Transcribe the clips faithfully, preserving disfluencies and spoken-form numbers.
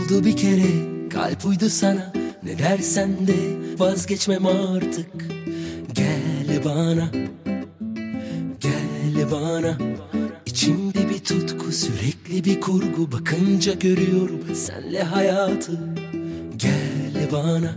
Oldu bir kere, kalp uydu sana. Ne dersen de vazgeçmem artık. Gel bana, gel bana. İçimde bir tutku, sürekli bir kurgu. Bakınca görüyorum senle hayatı. Gel bana,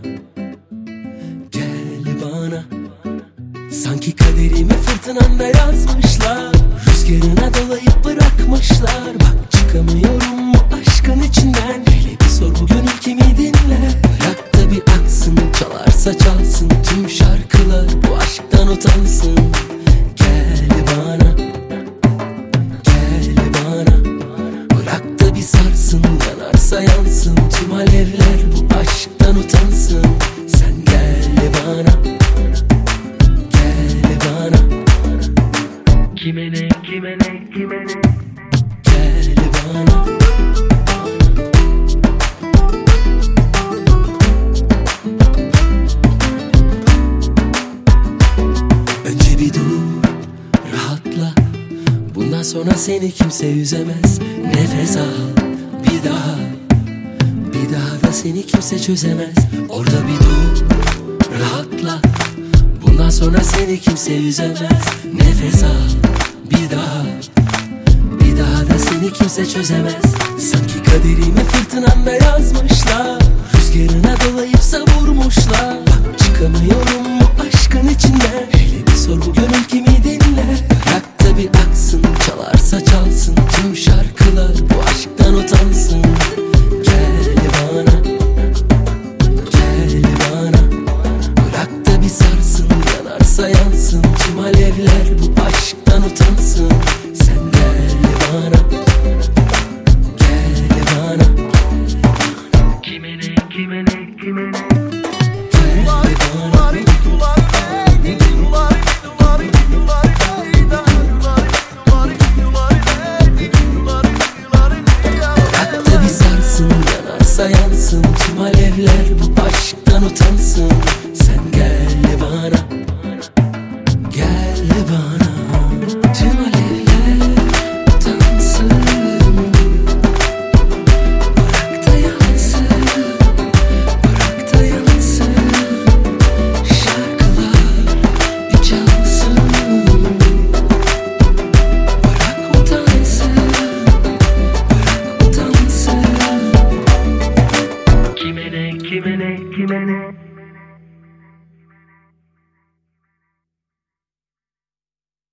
gel bana. Sanki kaderimi fırtınanda yazmışlar. Rüzgarına dolayıp bırakmışlar. Bak çıkamıyorum bu aşkın içinden. Hele bir sor bu gönül kimi dinler. Bırak da bir aksın, çalarsa çalsın tüm şarkılar. Bu aşktan utansın. Gel bana, gel bana. Bırak da bir sarsın, yanarsa yansın tüm alevler. Bu aşktan utansın. Sen gel bana, kime ne, kime ne, kime ne? Gel bana. Önce bir dur, rahatla. Bundan sonra seni kimse üzemez. Nefes al, bir daha. Bir daha da seni kimse çözemez. Orada bir dur, rahatla. Bundan sonra seni kimse üzemez. Nefes al, bir daha. Bir daha da seni kimse çözemez. Sanki kaderimi fırtınanda yazmışlar. Rüzgarına dolayıp savurmuşlar. Bak çıkamıyorum bu aşkın içinden. Hele bir sor bu gönül kimi dinler.